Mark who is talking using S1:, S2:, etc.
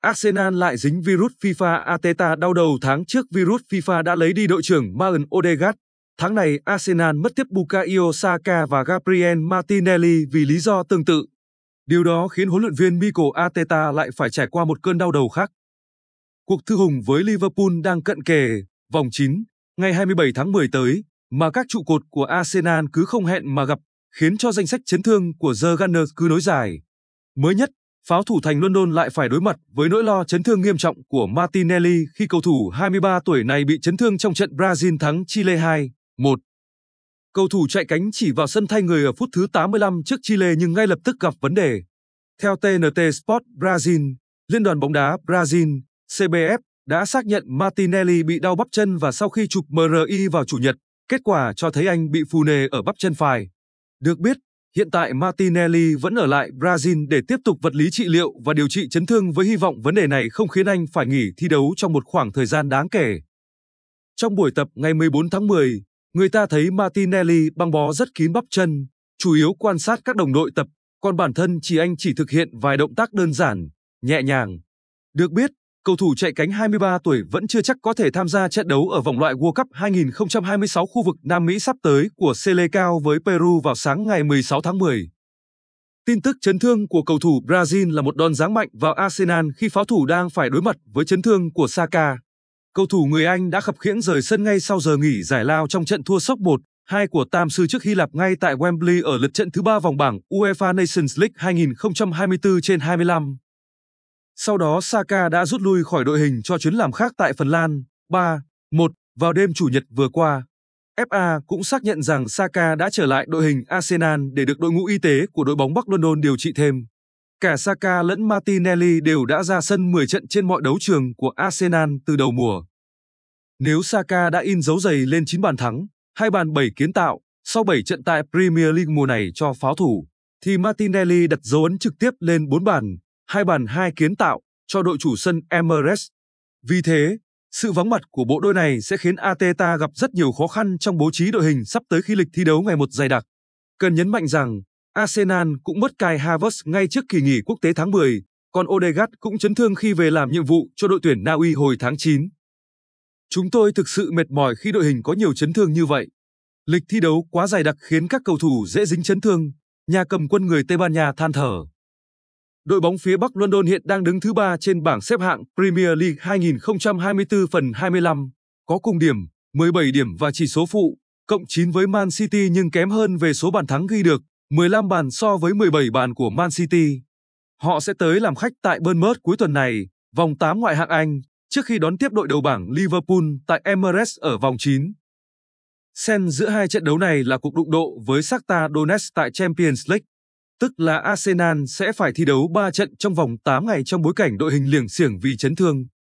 S1: Arsenal lại dính virus FIFA. Arteta đau đầu tháng trước virus FIFA đã lấy đi đội trưởng Martin Odegaard. Tháng này Arsenal mất tiếp Bukayo Saka và Gabriel Martinelli vì lý do tương tự. Điều đó khiến huấn luyện viên Mikel Arteta lại phải trải qua một cơn đau đầu khác. Cuộc thư hùng với Liverpool đang cận kề, vòng 9, ngày 27 tháng 10 tới, mà các trụ cột của Arsenal cứ không hẹn mà gặp, khiến cho danh sách chấn thương của The Gunners cứ nối dài. Mới nhất, pháo thủ thành London lại phải đối mặt với nỗi lo chấn thương nghiêm trọng của Martinelli khi cầu thủ 23 tuổi này bị chấn thương trong trận Brazil thắng Chile 2-1. Cầu thủ chạy cánh chỉ vào sân thay người ở phút thứ 85 trước Chile nhưng ngay lập tức gặp vấn đề. Theo TNT Sport Brazil, Liên đoàn bóng đá Brazil, CBF, đã xác nhận Martinelli bị đau bắp chân và sau khi chụp MRI vào Chủ nhật, kết quả cho thấy anh bị phù nề ở bắp chân phải. Được biết, hiện tại Martinelli vẫn ở lại Brazil để tiếp tục vật lý trị liệu và điều trị chấn thương với hy vọng vấn đề này không khiến anh phải nghỉ thi đấu trong một khoảng thời gian đáng kể. Trong buổi tập ngày 14 tháng 10, người ta thấy Martinelli băng bó rất kín bắp chân, chủ yếu quan sát các đồng đội tập, còn bản thân anh chỉ thực hiện vài động tác đơn giản, nhẹ nhàng. Được biết, cầu thủ chạy cánh 23 tuổi vẫn chưa chắc có thể tham gia trận đấu ở vòng loại World Cup 2026 khu vực Nam Mỹ sắp tới của Selecao với Peru vào sáng ngày 16 tháng 10. Tin tức chấn thương của cầu thủ Brazil là một đòn giáng mạnh vào Arsenal khi pháo thủ đang phải đối mặt với chấn thương của Saka. Cầu thủ người Anh đã khập khiễng rời sân ngay sau giờ nghỉ giải lao trong trận thua sốc 1-2 của Tam sư trước Hy Lạp ngay tại Wembley ở lượt trận thứ 3 vòng bảng UEFA Nations League 2024/25. Sau đó Saka đã rút lui khỏi đội hình cho chuyến làm khác tại Phần Lan 3-1 vào đêm Chủ nhật vừa qua. FA cũng xác nhận rằng Saka đã trở lại đội hình Arsenal để được đội ngũ y tế của đội bóng Bắc London điều trị thêm. Cả Saka lẫn Martinelli đều đã ra sân 10 trận trên mọi đấu trường của Arsenal từ đầu mùa. Nếu Saka đã in dấu giày lên 9 bàn thắng, 2 bàn 7 kiến tạo sau 7 trận tại Premier League mùa này cho pháo thủ, thì Martinelli đặt dấu ấn trực tiếp lên 4 bàn, 2 bàn 2 kiến tạo cho đội chủ sân Emirates. Vì thế, sự vắng mặt của bộ đôi này sẽ khiến Arteta gặp rất nhiều khó khăn trong bố trí đội hình sắp tới khi lịch thi đấu ngày một dày đặc. Cần nhấn mạnh rằng, Arsenal cũng mất Kai Havertz ngay trước kỳ nghỉ quốc tế tháng 10, còn Odegaard cũng chấn thương khi về làm nhiệm vụ cho đội tuyển Na Uy hồi tháng 9. Chúng tôi thực sự mệt mỏi khi đội hình có nhiều chấn thương như vậy. Lịch thi đấu quá dày đặc khiến các cầu thủ dễ dính chấn thương, nhà cầm quân người Tây Ban Nha than thở. Đội bóng phía Bắc London hiện đang đứng thứ 3 trên bảng xếp hạng Premier League 2024 phần 25, có cùng điểm, 17 điểm và chỉ số phụ, cộng 9 với Man City nhưng kém hơn về số bàn thắng ghi được, 15 bàn so với 17 bàn của Man City. Họ sẽ tới làm khách tại Bournemouth cuối tuần này, vòng 8 ngoại hạng Anh, trước khi đón tiếp đội đầu bảng Liverpool tại Emirates ở vòng 9. Xen giữa hai trận đấu này là cuộc đụng độ với Shakhtar Donetsk tại Champions League, tức là Arsenal sẽ phải thi đấu 3 trận trong vòng 8 ngày trong bối cảnh đội hình liềng xiềng vì chấn thương.